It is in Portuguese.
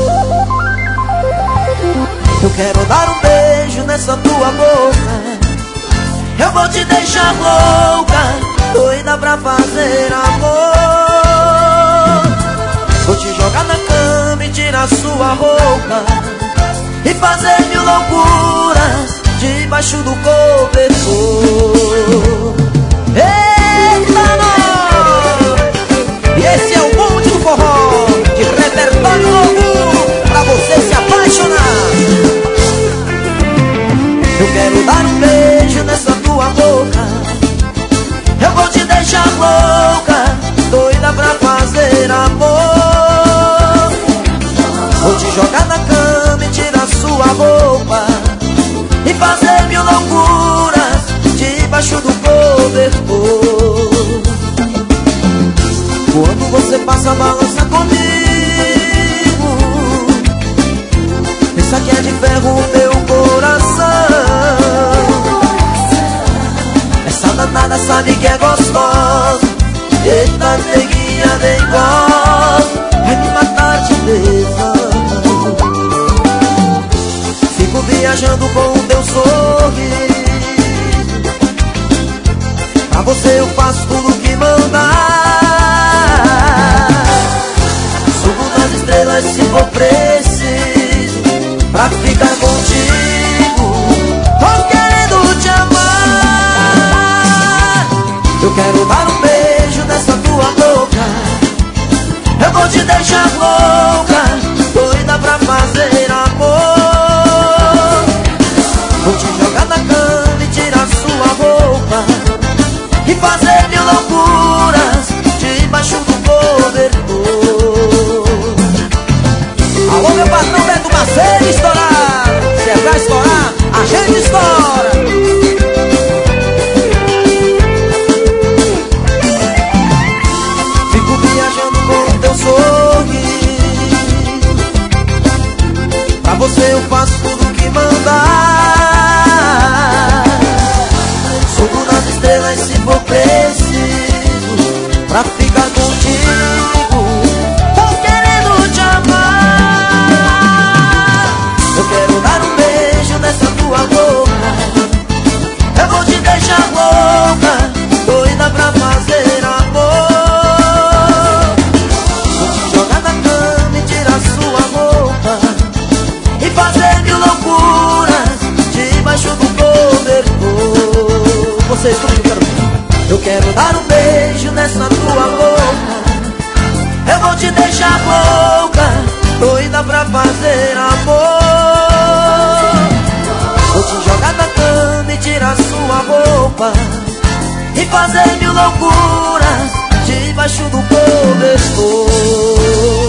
Eu quero dar um beijo nessa tua boca. Eu vou te deixar louca, doida pra fazer amor. Vou te jogar na cama e tirar sua roupa e fazer mil loucuras debaixo do cobertor. Eita, nós! E esse é o bonde do forró, de repertório novo, pra você se apaixonar. Eu quero dar um beijo nessa tua boca. Eu vou te deixar louca, doida pra fazer amor. Vou te jogar na cama e tirar sua roupa e fazer mil loucuras debaixo do cobertor. Quando você passa a balança comigo, pensa que é de ferro o meu coração. Essa danada sabe que é gostosa. Eita, neguinha, nem gosta, vai me matar de tesão. Fico viajando com o teu sorriso. Pra você eu faço tudo que mandar. Subo nas estrelas se for preciso pra ficar contigo. Tô querendo te amar. Eu quero dar um beijo nessa tua boca. Eu vou te deixar louca, doida pra fazer amor. Vou te jogar na cama e tirar sua roupa e fazer mil loucuras debaixo do cobertor. Alô, meu patrão Beto Macedo, estourar. Se é pra estourar, a gente estoura. Fico viajando com o teu sorriso. Pra você eu faço tudo que mandar. Subo nas estrelas se for preciso pra ficar contigo. Tô querendo te amar. Eu quero dar um beijo nessa tua boca. Eu vou te deixar louca, doida pra fazer amor. Vou te jogar na cama e tirar sua roupa e fazer mil loucuras debaixo do cobertor. Vocês como eu quero ver. Eu quero dar um beijo nessa tua boca. Eu vou te deixar louca, doida pra fazer amor. Vou te jogar na cama e tirar sua roupa e fazer mil loucuras debaixo do cobertor.